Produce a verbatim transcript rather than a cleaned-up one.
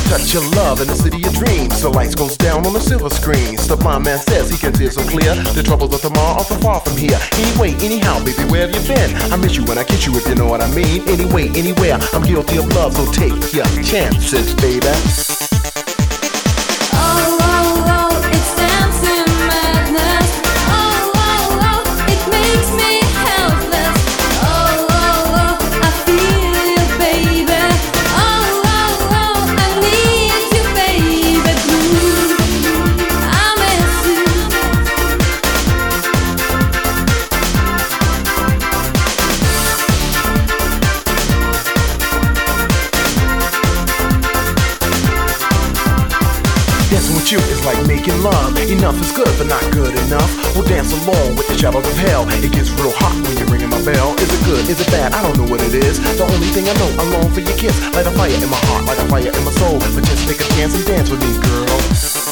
touch your love in the city of dreams. The lights goes down on the silver screen. The blind man says he can see so clear. The troubles of tomorrow are so far from here. Anyway, anyhow, baby, where have you been? I miss you when I kiss you, if you know what I mean. Anyway, anywhere, I'm guilty of love, so take your chances, baby. Dancing with you is like making love. Enough is good, but not good enough. We'll dance along with the shadows of hell. It gets real hot when you're ringing my bell. Is it good? Is it bad? I don't know what it is. The only thing I know, I long for your kiss. Light a fire in my heart, light a fire in my soul. But just take a chance and dance with me, girl.